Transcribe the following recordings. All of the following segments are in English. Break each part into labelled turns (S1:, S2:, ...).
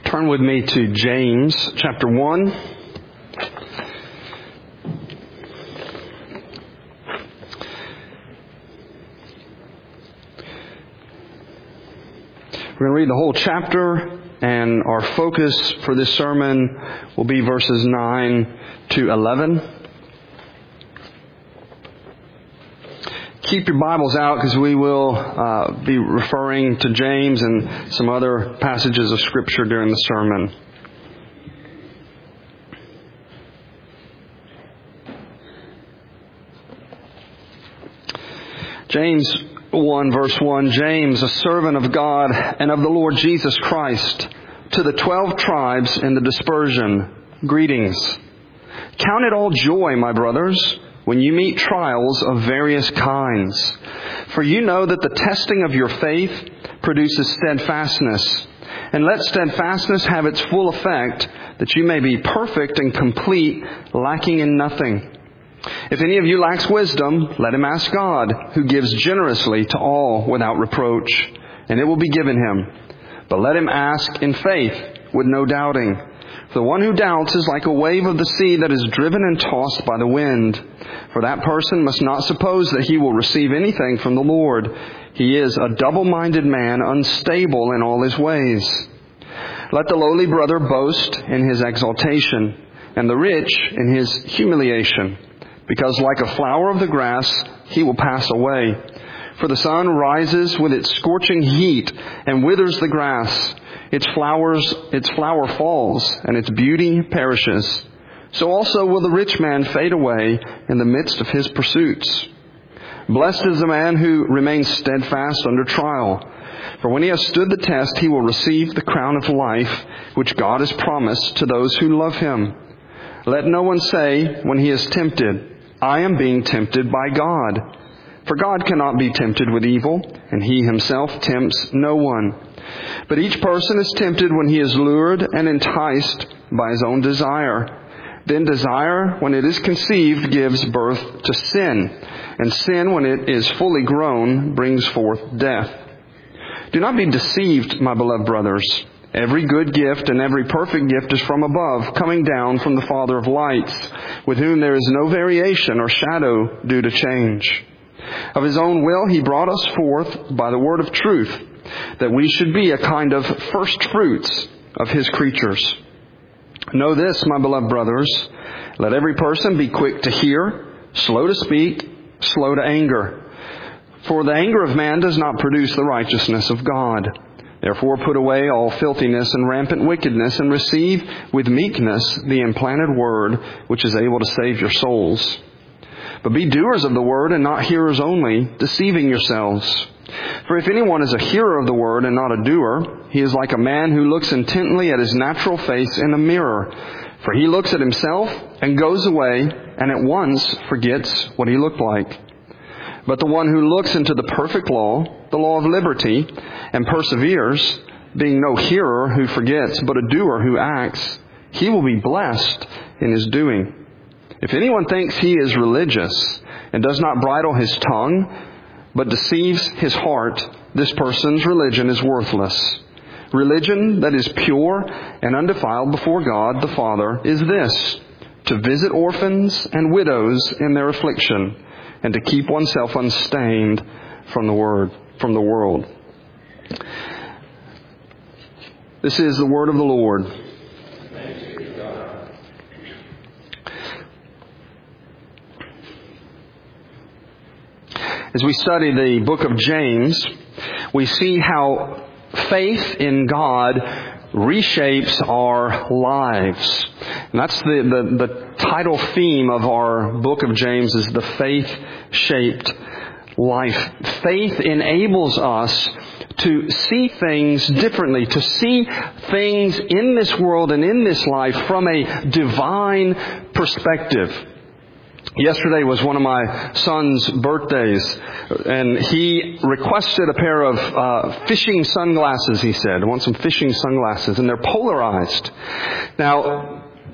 S1: Turn with me to James chapter 1. We're going to read the whole chapter, and our focus for this sermon will be verses 9 to 11. Keep your Bibles out because we will be referring to James and some other passages of Scripture during the sermon. James 1 verse 1, James, a servant of God and of the Lord Jesus Christ, to the 12 tribes in the dispersion, greetings. Count it all joy, my brothers, when you meet trials of various kinds. For you know that the testing of your faith produces steadfastness. And let steadfastness have its full effect, that you may be perfect and complete, lacking in nothing. If any of you lacks wisdom, let him ask God, who gives generously to all without reproach, and it will be given him. But let him ask in faith, with no doubting. For the one who doubts is like a wave of the sea that is driven and tossed by the wind. For that person must not suppose that he will receive anything from the Lord. He is a double-minded man, unstable in all his ways. Let the lowly brother boast in his exaltation, and the rich in his humiliation. Because like a flower of the grass, he will pass away. For the sun rises with its scorching heat and withers the grass. Its flower falls, and its beauty perishes. So also will the rich man fade away in the midst of his pursuits. Blessed is the man who remains steadfast under trial. For when he has stood the test, he will receive the crown of life, which God has promised to those who love him. Let no one say, when he is tempted, I am being tempted by God. For God cannot be tempted with evil, and he himself tempts no one. But each person is tempted when he is lured and enticed by his own desire. Then desire, when it is conceived, gives birth to sin. And sin, when it is fully grown, brings forth death. Do not be deceived, my beloved brothers. Every good gift and every perfect gift is from above, coming down from the Father of lights, with whom there is no variation or shadow due to change. Of his own will he brought us forth by the word of truth, that we should be a kind of first fruits of his creatures. Know this, my beloved brothers, let every person be quick to hear, slow to speak, slow to anger. For the anger of man does not produce the righteousness of God. Therefore put away all filthiness and rampant wickedness, and receive with meekness the implanted word, which is able to save your souls. But be doers of the word and not hearers only, deceiving yourselves. For if anyone is a hearer of the word and not a doer, he is like a man who looks intently at his natural face in a mirror. For he looks at himself and goes away and at once forgets what he looked like. But the one who looks into the perfect law, the law of liberty, and perseveres, being no hearer who forgets, but a doer who acts, he will be blessed in his doing. If anyone thinks he is religious and does not bridle his tongue, but deceives his heart, this person's religion is worthless. Religion that is pure and undefiled before God the Father is this, to visit orphans and widows in their affliction, and to keep oneself unstained from the world. This is the word of the Lord. As we study the book of James, we see how faith in God reshapes our lives. And that's the title theme of our book of James is the faith-shaped life. Faith enables us to see things differently, to see things in this world and in this life from a divine perspective. Yesterday was one of my son's birthdays, and he requested a pair of fishing sunglasses, he said. I want some fishing sunglasses, and they're polarized. Now,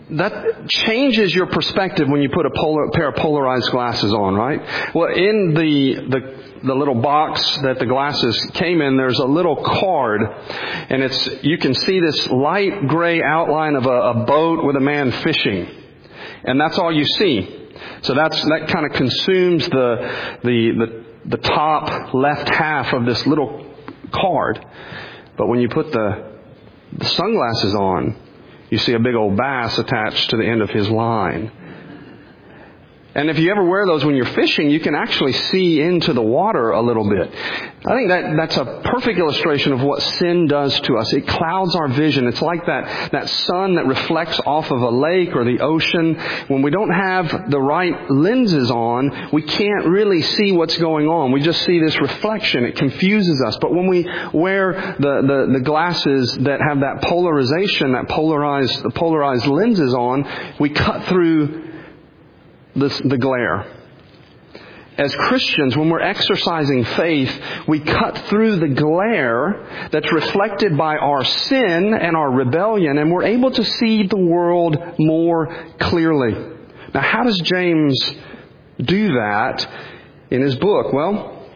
S1: that changes your perspective when you put a pair of polarized glasses on, right? Well, in the little box that the glasses came in, there's a little card, and you can see this light gray outline of a boat with a man fishing, and that's all you see. So that kind of consumes the top left half of this little card. But when you put the sunglasses on, you see a big old bass attached to the end of his line. And if you ever wear those when you're fishing, you can actually see into the water a little bit. I think that's a perfect illustration of what sin does to us. It clouds our vision. It's like that sun that reflects off of a lake or the ocean. When we don't have the right lenses on, we can't really see what's going on. We just see this reflection. It confuses us. But when we wear the glasses that have that polarization, the polarized lenses on, we cut through the glare. As Christians, when we're exercising faith, we cut through the glare that's reflected by our sin and our rebellion, and we're able to see the world more clearly. Now, how does James do that in his book? Well,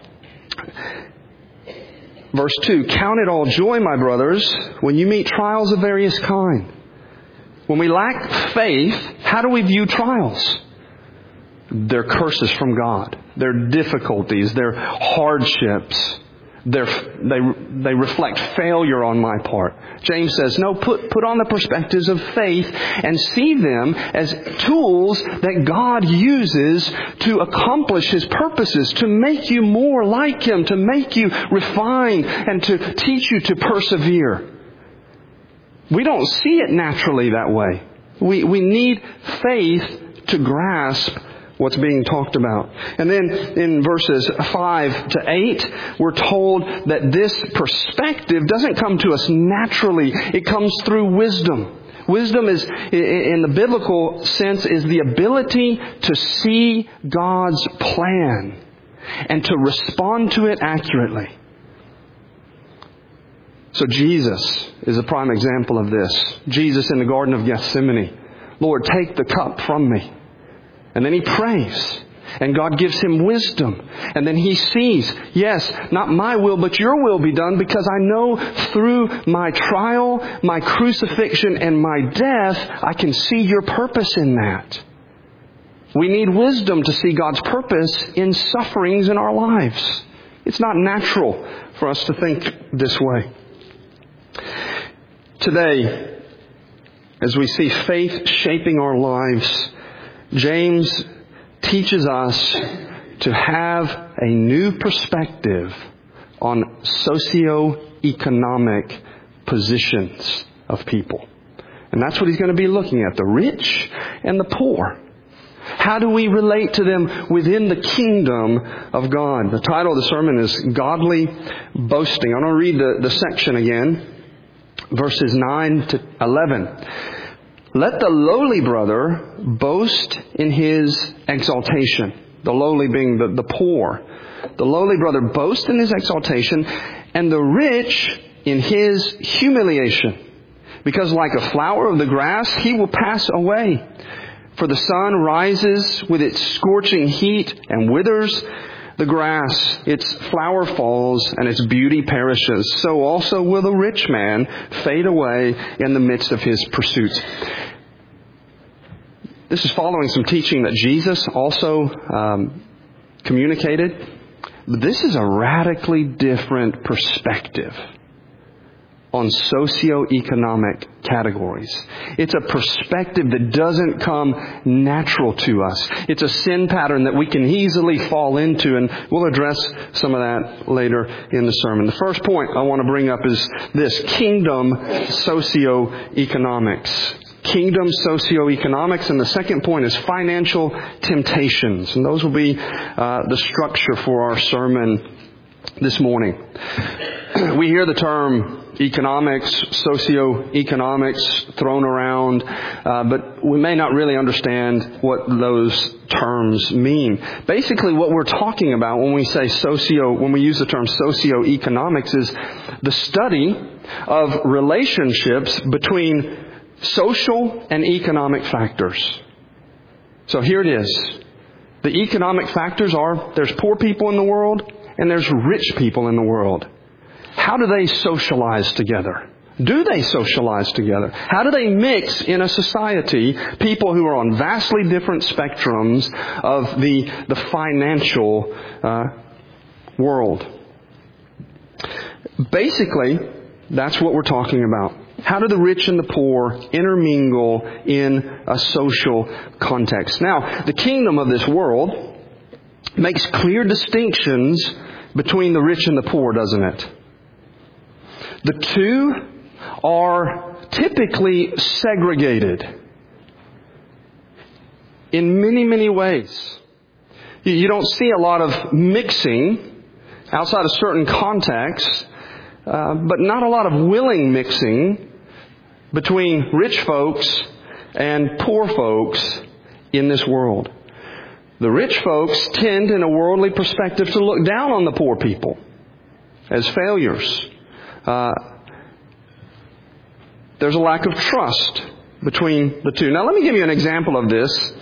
S1: verse 2, "Count it all joy, my brothers, when you meet trials of various kind." When we lack faith, how do we view trials? They're curses from God. They're difficulties. They're hardships. They reflect failure on my part. James says, no, put on the perspectives of faith and see them as tools that God uses to accomplish His purposes, to make you more like Him, to make you refined, and to teach you to persevere. We don't see it naturally that way. We need faith to grasp what's being talked about. And then in verses 5 to 8, we're told that this perspective doesn't come to us naturally. It comes through wisdom. Wisdom is, in the biblical sense, is the ability to see God's plan and to respond to it accurately. So Jesus is a prime example of this. Jesus in the Garden of Gethsemane. Lord, take the cup from me. And then He prays. And God gives him wisdom. And then he sees, yes, not my will, but your will be done, because I know through my trial, my crucifixion, and my death, I can see your purpose in that. We need wisdom to see God's purpose in sufferings in our lives. It's not natural for us to think this way. Today, as we see faith shaping our lives, James teaches us to have a new perspective on socioeconomic positions of people. And that's what he's going to be looking at, the rich and the poor. How do we relate to them within the kingdom of God? The title of the sermon is Godly Boasting. I'm going to read the section again, verses 9 to 11. Let the lowly brother boast in his exaltation. The lowly being the poor. The lowly brother boast in his exaltation, and the rich in his humiliation. Because like a flower of the grass, he will pass away. For the sun rises with its scorching heat and withers the grass. Its flower falls and its beauty perishes. So also will the rich man fade away in the midst of his pursuits. This is following some teaching that Jesus also communicated. But this is a radically different perspective on socioeconomic categories. It's a perspective that doesn't come natural to us. It's a sin pattern that we can easily fall into, and we'll address some of that later in the sermon. The first point I want to bring up is this: kingdom socioeconomics. Kingdom socioeconomics. And the second point is financial temptations. And those will be the structure for our sermon this morning. We hear the term economics, socioeconomics thrown around, but we may not really understand what those terms mean. Basically, what we're talking about when we say when we use the term socioeconomics, is the study of relationships between social and economic factors. So here it is. The economic factors are there's poor people in the world and there's rich people in the world. How do they socialize together? Do they socialize together? How do they mix in a society people who are on vastly different spectrums of the financial world? Basically, that's what we're talking about. How do the rich and the poor intermingle in a social context? Now, the kingdom of this world makes clear distinctions between the rich and the poor, doesn't it? The two are typically segregated in many, many ways. You don't see a lot of mixing outside of certain contexts, but not a lot of willing mixing between rich folks and poor folks in this world. The rich folks tend, in a worldly perspective, to look down on the poor people as failures. There's a lack of trust between the two. Now, let me give you an example of this.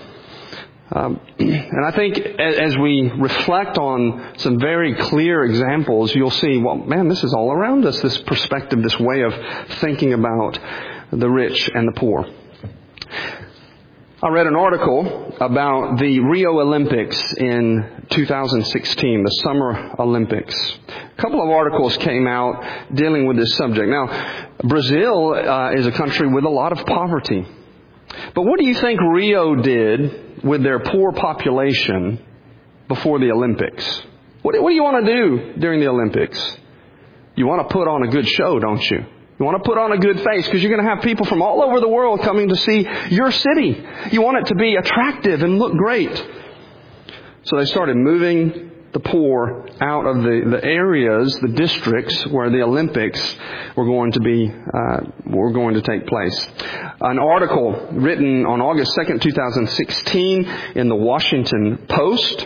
S1: And I think as we reflect on some very clear examples, you'll see, well, man, this is all around us, this perspective, this way of thinking about the rich and the poor. I read an article about the Rio Olympics in 2016, the Summer Olympics. A couple of articles came out dealing with this subject. Now, Brazil is a country with a lot of poverty. But what do you think Rio did with their poor population before the Olympics? What do you want to do during the Olympics? You want to put on a good show, don't you? You want to put on a good face because you're going to have people from all over the world coming to see your city. You want it to be attractive and look great. So they started moving the poor out of the areas, the districts where the Olympics were going to take place. An article written on August 2nd, 2016 in the Washington Post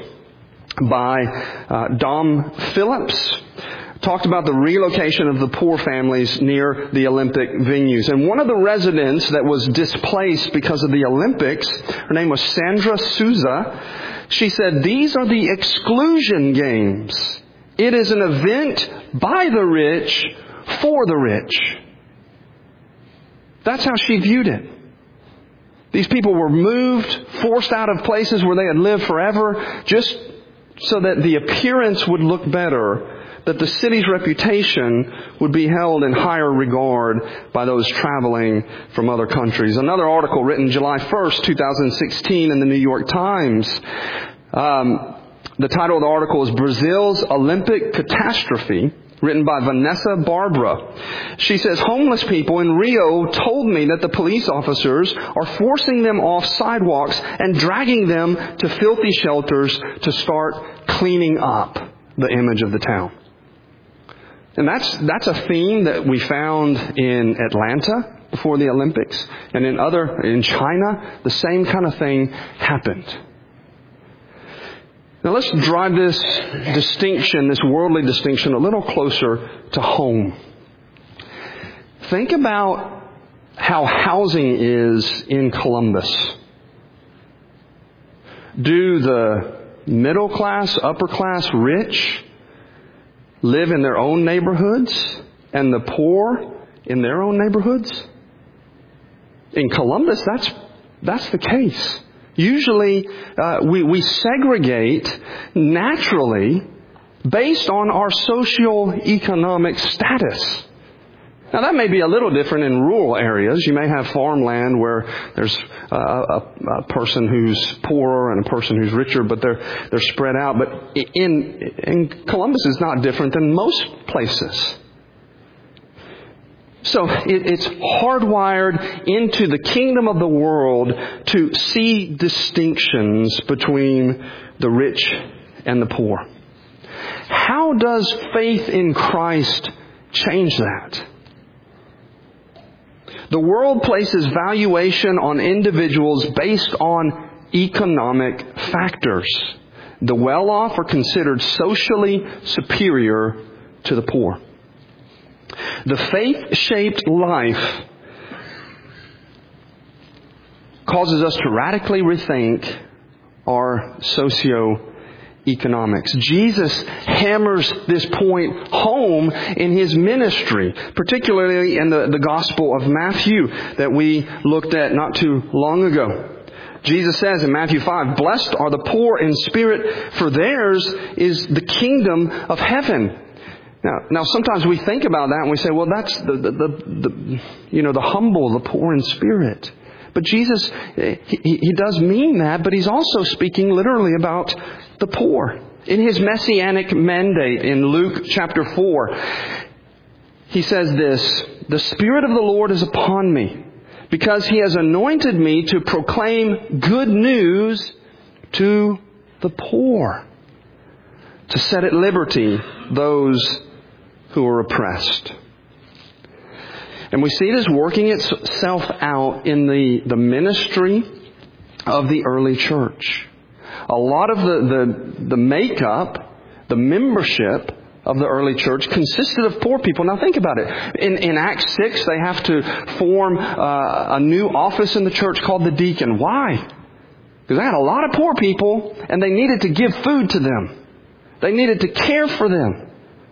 S1: by Dom Phillips talked about the relocation of the poor families near the Olympic venues. And one of the residents that was displaced because of the Olympics, her name was Sandra Souza, she said, "These are the exclusion games. It is an event by the rich for the rich." That's how she viewed it. These people were moved, forced out of places where they had lived forever, just so that the appearance would look better, that the city's reputation would be held in higher regard by those traveling from other countries. Another article written July 1st, 2016 in the New York Times. The title of the article is "Brazil's Olympic Catastrophe," written by Vanessa Barbara. She says, "Homeless people in Rio told me that the police officers are forcing them off sidewalks and dragging them to filthy shelters to start cleaning up the image of the town." And that's a theme that we found in Atlanta before the Olympics, and in China, the same kind of thing happened. Now let's drive this distinction, this worldly distinction, a little closer to home. Think about how housing is in Columbus. Do the middle class, upper class, rich live in their own neighborhoods and the poor in their own neighborhoods? In Columbus, that's the case. Usually, we segregate naturally based on our socioeconomic status. Now, that may be a little different in rural areas. You may have farmland where there's a person who's poorer and a person who's richer, but they're spread out. But in Columbus, it's not different than most places. So it's hardwired into the kingdom of the world to see distinctions between the rich and the poor. How does faith in Christ change that? The world places valuation on individuals based on economic factors. The well-off are considered socially superior to the poor. The faith-shaped life causes us to radically rethink our socioeconomics. Jesus hammers this point home in His ministry, particularly in the Gospel of Matthew that we looked at not too long ago. Jesus says in Matthew 5, "Blessed are the poor in spirit, for theirs is the kingdom of heaven." Now sometimes we think about that and we say, well, that's the humble, the poor in spirit. But Jesus, He does mean that, but He's also speaking literally about the poor. In His messianic mandate in Luke chapter 4, He says this, "The Spirit of the Lord is upon me, because He has anointed me to proclaim good news to the poor, to set at liberty those who are oppressed." And we see this working itself out in the ministry of the early church. A lot of the makeup, the membership of the early church consisted of poor people. Now think about it. In Acts 6, they have to form a new office in the church called the deacon. Why? Because they had a lot of poor people and they needed to give food to them. They needed to care for them.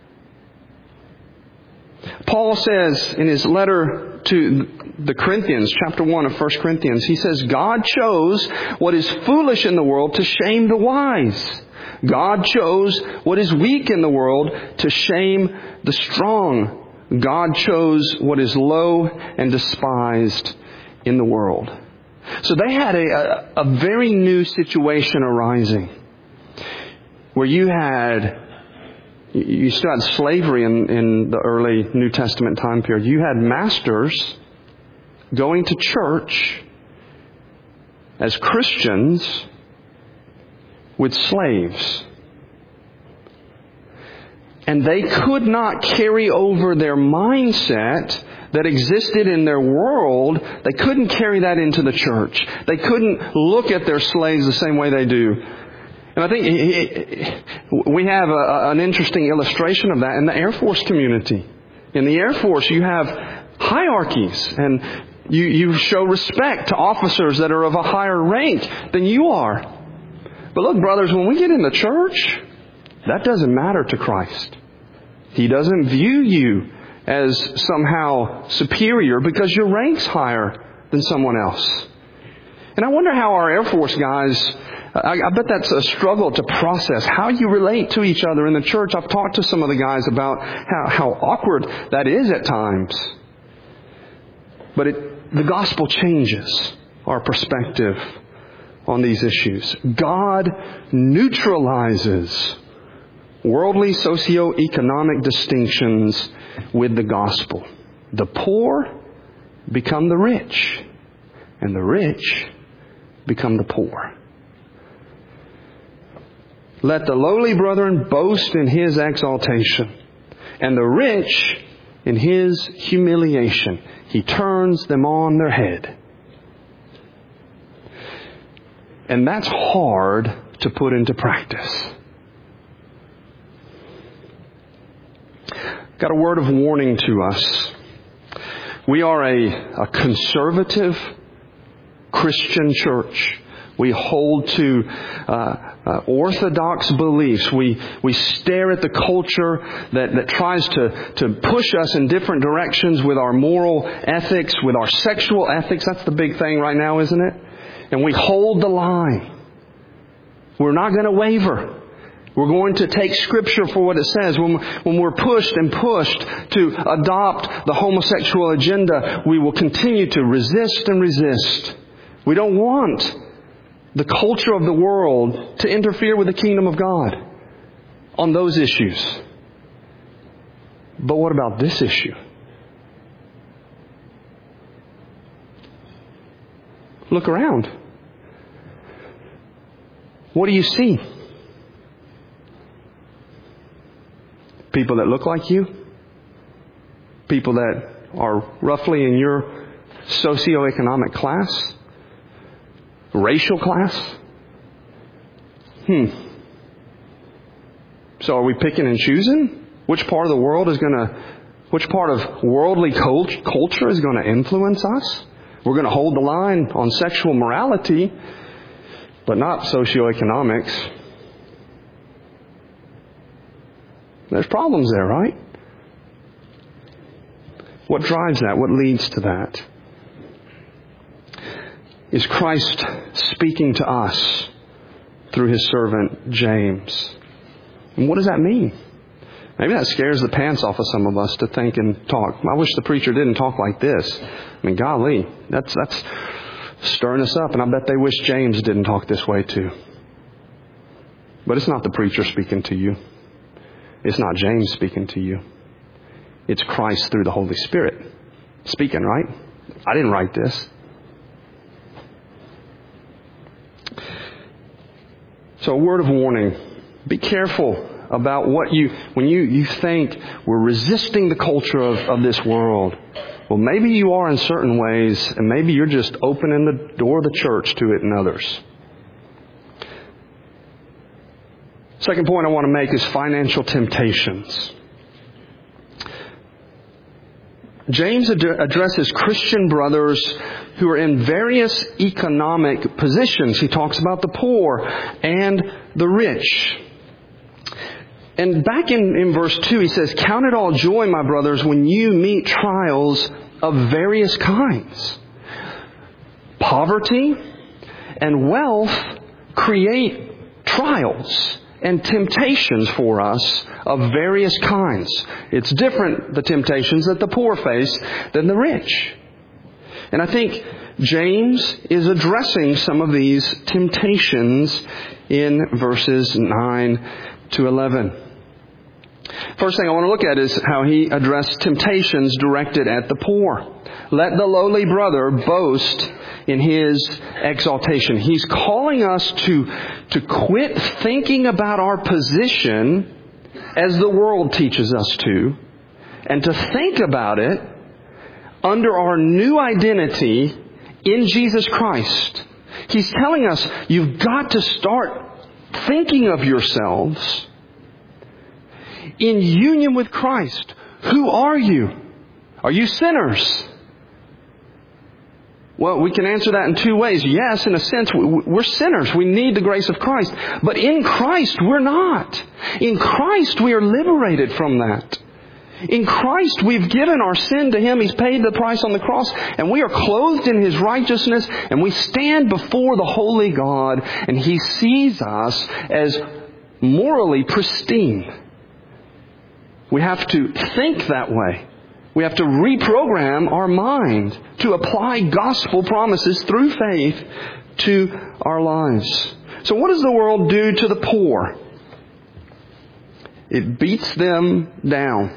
S1: Paul says in his letter to the Corinthians, chapter 1 of 1 Corinthians, he says, "God chose what is foolish in the world to shame the wise. God chose what is weak in the world to shame the strong. God chose what is low and despised in the world." So they had a very new situation arising where you still had slavery in the early New Testament time period. You had masters going to church as Christians with slaves. And they could not carry over their mindset that existed in their world. They couldn't carry that into the church. They couldn't look at their slaves the same way they do. And I think we have an interesting illustration of that in the Air Force community. In the Air Force, you have hierarchies, and you show respect to officers that are of a higher rank than you are. But look, brothers, when we get in the church, that doesn't matter to Christ. He doesn't view you as somehow superior because your rank's higher than someone else. And I wonder how our Air Force guys, I bet that's a struggle to process how you relate to each other in the church. I've talked to some of the guys about how awkward that is at times. But the gospel changes our perspective on these issues. God neutralizes worldly socioeconomic distinctions with the gospel. The poor become the rich, and the rich become the poor. Let the lowly brethren boast in his exaltation, and the rich in his humiliation. He turns them on their head. And that's hard to put into practice. Got a word of warning to us. We are a conservative Christian church. We hold to orthodox beliefs. We stare at the culture that tries to push us in different directions with our moral ethics, with our sexual ethics. That's the big thing right now, isn't it? And we hold the line. We're not going to waver. We're going to take Scripture for what it says. When we're pushed to adopt the homosexual agenda, we will continue to resist and resist. We don't want the culture of the world to interfere with the kingdom of God on those issues. But what about this issue? Look around. What do you see? People that look like you? People that are roughly in your socioeconomic class? Racial class? So are we picking and choosing? Which part of the world which part of worldly culture is going to influence us? We're going to hold the line on sexual morality, but not socioeconomics. There's problems there, right? What drives that? What leads to that? Is Christ speaking to us through His servant James? And what does that mean? Maybe that scares the pants off of some of us to think and talk. I wish the preacher didn't talk like this. I mean, golly, that's stirring us up. And I bet they wish James didn't talk this way too. But it's not the preacher speaking to you. It's not James speaking to you. It's Christ through the Holy Spirit speaking, right? I didn't write this. So a word of warning. Be careful about when you think we're resisting the culture of this world. Well, maybe you are in certain ways, and maybe you're just opening the door of the church to it in others. Second point I want to make is financial temptations. James addresses Christian brothers who are in various economic positions. He talks about the poor and the rich. And back in verse 2, he says, "Count it all joy, my brothers, when you meet trials of various kinds." Poverty and wealth create trials and temptations for us of various kinds. It's different, the temptations that the poor face, than the rich. And I think James is addressing some of these temptations in verses 9 to 11. First thing I want to look at is how he addressed temptations directed at the poor. Let the lowly brother boast in his exaltation. He's calling us to quit thinking about our position as the world teaches us to, and to think about it under our new identity in Jesus Christ. He's telling us you've got to start thinking of yourselves in union with Christ. Who are you? Are you sinners? Well, we can answer that in two ways. Yes, in a sense, we're sinners. We need the grace of Christ. But in Christ, we're not. In Christ, we are liberated from that. In Christ, we've given our sin to Him. He's paid the price on the cross. And we are clothed in His righteousness. And we stand before the holy God. And He sees us as morally pristine. We have to think that way. We have to reprogram our mind to apply gospel promises through faith to our lives. So what does the world do to the poor? It beats them down.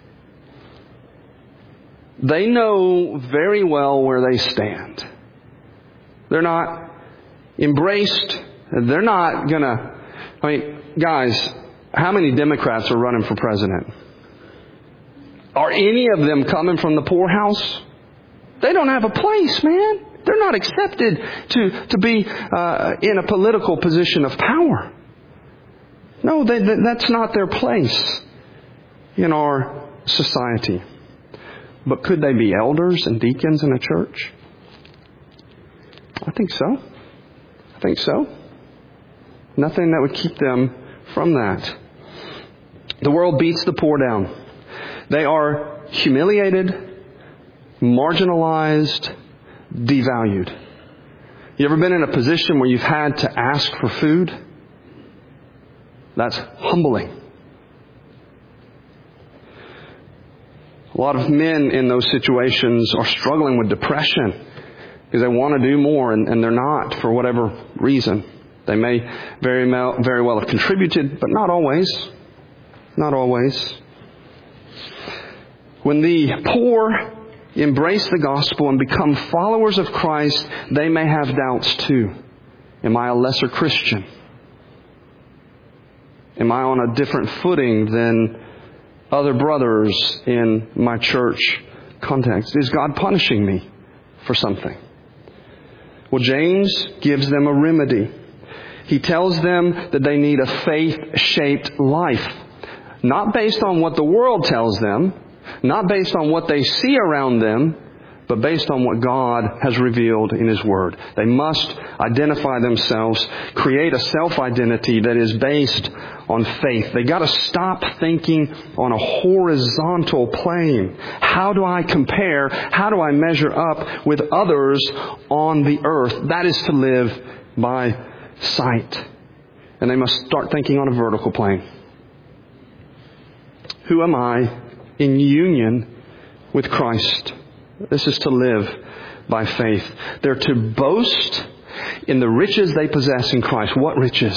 S1: They know very well where they stand. They're not embraced. They're not guys, how many Democrats are running for president? Are any of them coming from the poorhouse? They don't have a place, man. They're not accepted to be in a political position of power. No, that's not their place in our society. But could they be elders and deacons in a church? I think so. Nothing that would keep them from that. The world beats the poor down. They are humiliated, marginalized, devalued. You ever been in a position where you've had to ask for food? That's humbling. A lot of men in those situations are struggling with depression because they want to do more and they're not for whatever reason. They may very well have contributed, but not always. Not always. When the poor embrace the gospel and become followers of Christ, they may have doubts too. Am I a lesser Christian? Am I on a different footing than other brothers in my church context? Is God punishing me for something? Well, James gives them a remedy. He tells them that they need a faith-shaped life. Not based on what the world tells them, not based on what they see around them, but based on what God has revealed in His Word. They must identify themselves, create a self-identity that is based on faith. They got to stop thinking on a horizontal plane. How do I compare? How do I measure up with others on the earth? That is to live by sight. And they must start thinking on a vertical plane. Who am I in union with Christ? This is to live by faith. They're to boast in the riches they possess in Christ. What riches?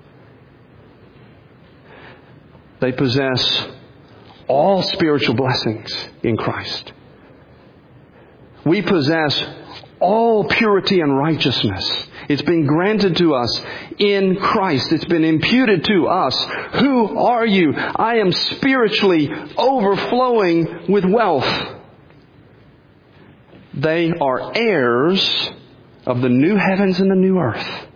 S1: They possess all spiritual blessings in Christ. We possess all purity and righteousness. It's been granted to us in Christ. It's been imputed to us. Who are you? I am spiritually overflowing with wealth. They are heirs of the new heavens and the new earth.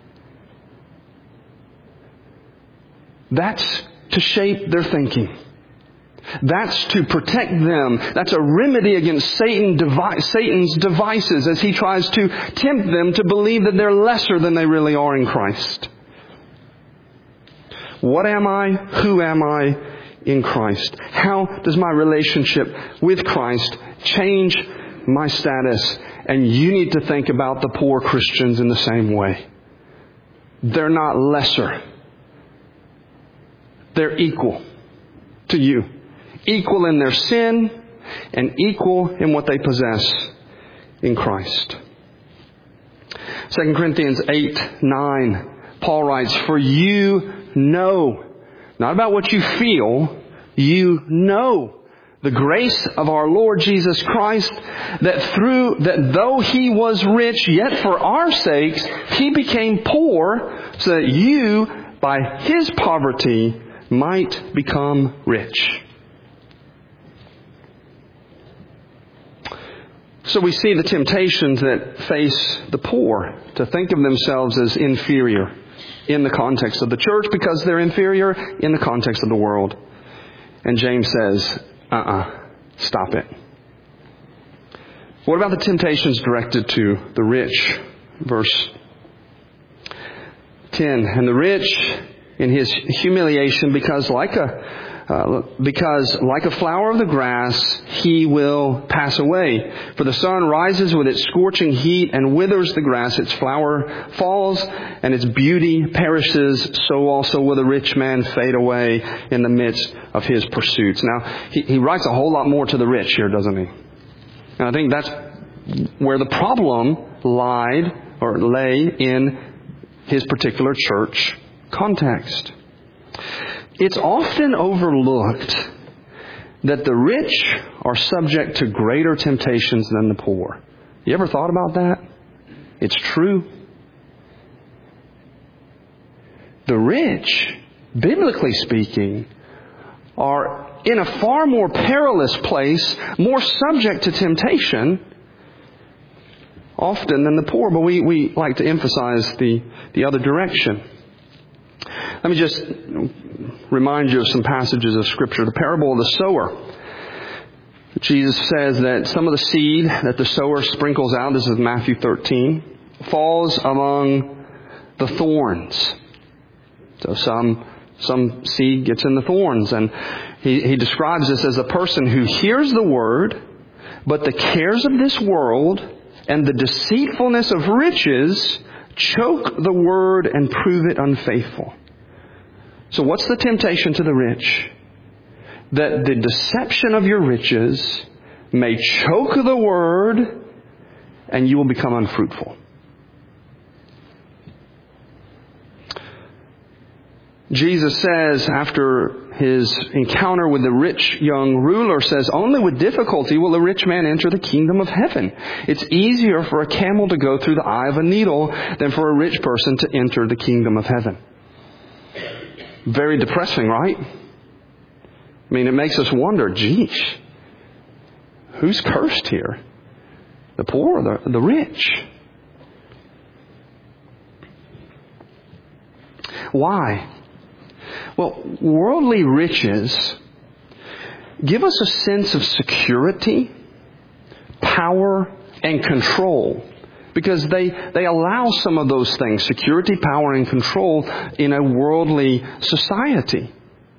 S1: That's to shape their thinking. That's to protect them. That's a remedy against Satan's devices as he tries to tempt them to believe that they're lesser than they really are in Christ. What am I? Who am I in Christ? How does my relationship with Christ change my status? And you need to think about the poor Christians in the same way. They're not lesser. They're equal to you. Equal in their sin and equal in what they possess in Christ. 2 Corinthians 8:9, Paul writes, "For you know," not about what you feel, you know the grace of our Lord Jesus Christ, that though He was rich, yet for our sakes He became poor, so that you, by His poverty, might become rich. So we see the temptations that face the poor to think of themselves as inferior in the context of the church because they're inferior in the context of the world. And James says, stop it. What about the temptations directed to the rich? Verse 10, "And the rich in his humiliation, because like a flower of the grass, he will pass away. For the sun rises with its scorching heat and withers the grass. Its flower falls and its beauty perishes. So also will the rich man fade away in the midst of his pursuits." Now, he writes a whole lot more to the rich here, doesn't he? And I think that's where the problem lay in his particular church context. It's often overlooked that the rich are subject to greater temptations than the poor. You ever thought about that? It's true. The rich, biblically speaking, are in a far more perilous place, more subject to temptation often than the poor. But we like to emphasize the other direction. Let me just remind you of some passages of Scripture. The parable of the sower. Jesus says that some of the seed that the sower sprinkles out, this is Matthew 13, falls among the thorns. So some seed gets in the thorns. And he describes this as a person who hears the word, but the cares of this world and the deceitfulness of riches choke the word and prove it unfaithful. So what's the temptation to the rich? That the deception of your riches may choke the word and you will become unfruitful. Jesus says, after his encounter with the rich young ruler, says, "Only with difficulty will a rich man enter the kingdom of heaven. It's easier for a camel to go through the eye of a needle than for a rich person to enter the kingdom of heaven." Very depressing, right? I mean, it makes us wonder, geez, who's cursed here? The poor or the rich? Why? Well, worldly riches give us a sense of security, power, and control. Because they allow some of those things, security, power, and control, in a worldly society.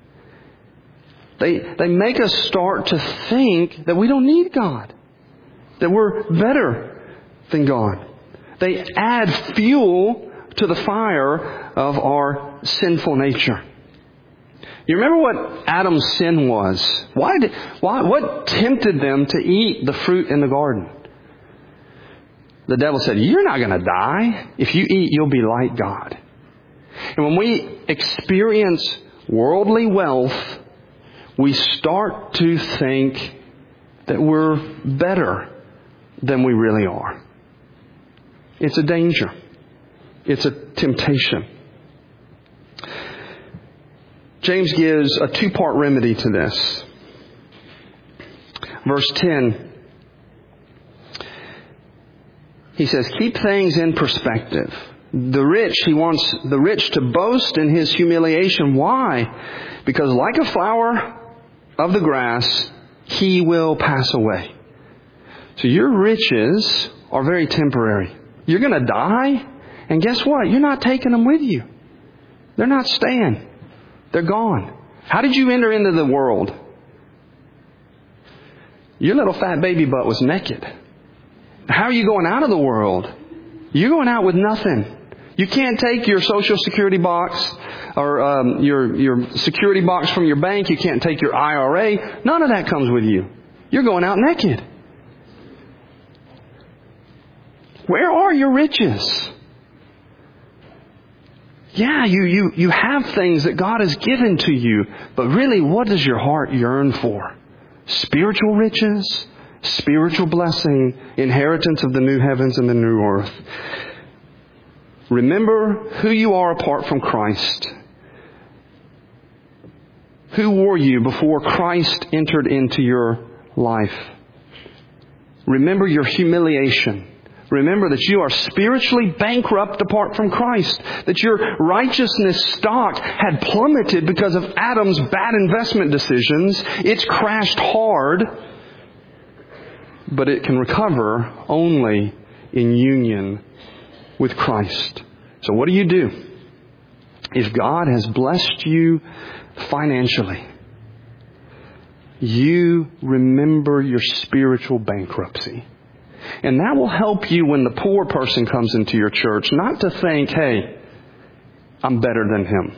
S1: They make us start to think that we don't need God, that we're better than God. They add fuel to the fire of our sinful nature. You remember what Adam's sin was? What tempted them to eat the fruit in the garden? The devil said, you're not going to die. If you eat, you'll be like God. And when we experience worldly wealth, we start to think that we're better than we really are. It's a danger. It's a temptation. James gives a two-part remedy to this. Verse 10, he says, keep things in perspective. He wants the rich to boast in his humiliation. Why? Because like a flower of the grass, he will pass away. So your riches are very temporary. You're going to die, and guess what? You're not taking them with you. They're not staying. They're gone. How did you enter into the world? Your little fat baby butt was naked. How are you going out of the world? You're going out with nothing. You can't take your Social Security box or your security box from your bank. You can't take your IRA. None of that comes with you. You're going out naked. Where are your riches? Yeah, you have things that God has given to you, but really, what does your heart yearn for? Spiritual riches? Spiritual blessing, inheritance of the new heavens and the new earth. Remember who you are apart from Christ. Who were you before Christ entered into your life? Remember your humiliation. Remember that you are spiritually bankrupt apart from Christ. That your righteousness stock had plummeted because of Adam's bad investment decisions. It's crashed hard. But it can recover only in union with Christ. So what do? If God has blessed you financially, you remember your spiritual bankruptcy. And that will help you when the poor person comes into your church, not to think, hey, I'm better than him.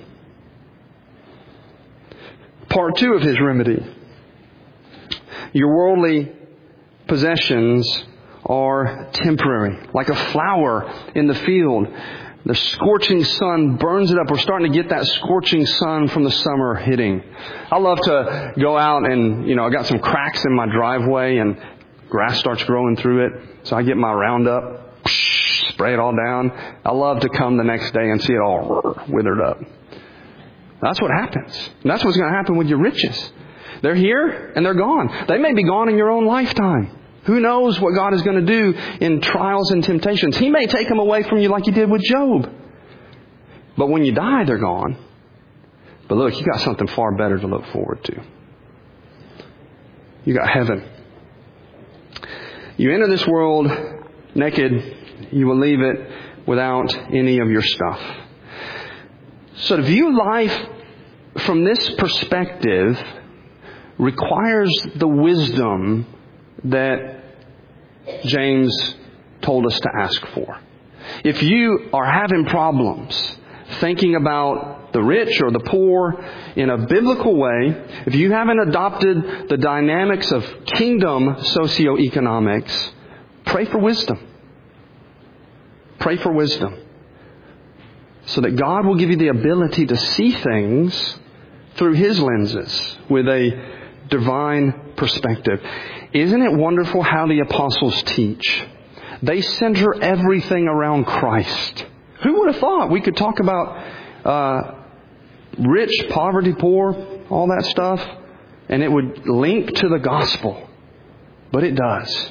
S1: Part 2 of his remedy. Your worldly possessions are temporary, like a flower in the field. The scorching sun burns it up. We're starting to get that scorching sun from the summer hitting. I love to go out and, I got some cracks in my driveway and grass starts growing through it. So I get my Roundup, spray it all down. I love to come the next day and see it all withered up. That's what happens. And that's what's going to happen with your riches. They're here and they're gone. They may be gone in your own lifetime. Who knows what God is going to do in trials and temptations. He may take them away from you like He did with Job. But when you die, they're gone. But look, you got something far better to look forward to. You got heaven. You enter this world naked. You will leave it without any of your stuff. So to view life from this perspective requires the wisdom that James told us to ask for. If you are having problems thinking about the rich or the poor in a biblical way, if you haven't adopted the dynamics of kingdom socioeconomics, pray for wisdom. Pray for wisdom. So that God will give you the ability to see things through His lenses with a divine perspective. Isn't it wonderful how the apostles teach? They center everything around Christ. Who would have thought we could talk about rich, poverty, poor, all that stuff, and it would link to the gospel? But it does.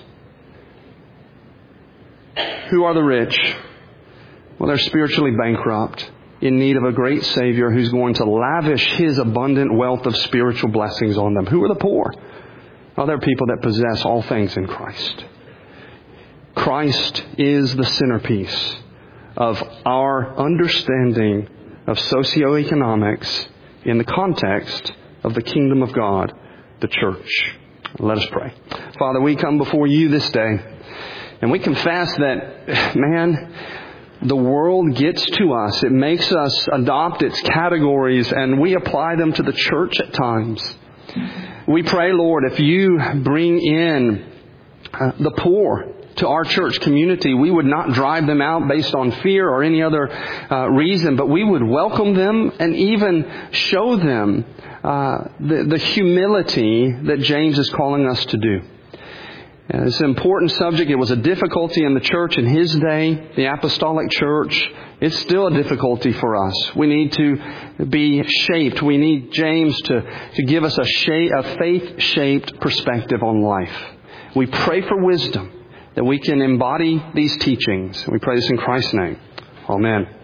S1: Who are the rich? Well, they're spiritually bankrupt, in need of a great Savior who's going to lavish His abundant wealth of spiritual blessings on them. Who are the poor? Well, they're people that possess all things in Christ. Christ is the centerpiece of our understanding of socioeconomics in the context of the kingdom of God, the church. Let us pray. Father, we come before you this day, and we confess that, man, the world gets to us. It makes us adopt its categories, and we apply them to the church at times. We pray, Lord, if you bring in the poor to our church community, we would not drive them out based on fear or any other reason, but we would welcome them and even show them the humility that James is calling us to do. It's an important subject. It was a difficulty in the church in his day, the apostolic church. It's still a difficulty for us. We need to be shaped. We need James to give us a faith-shaped perspective on life. We pray for wisdom that we can embody these teachings. We pray this in Christ's name. Amen.